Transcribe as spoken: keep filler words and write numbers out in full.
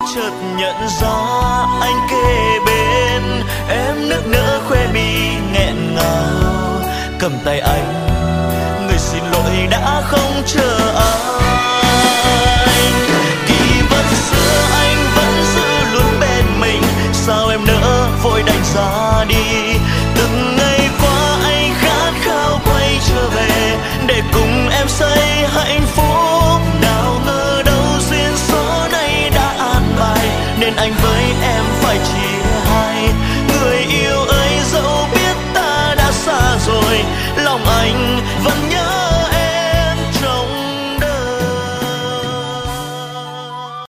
chợt nhận ra anh kề bên, em nức nở khoe mi nghẹn ngào. Cầm tay anh, người xin lỗi đã không chờ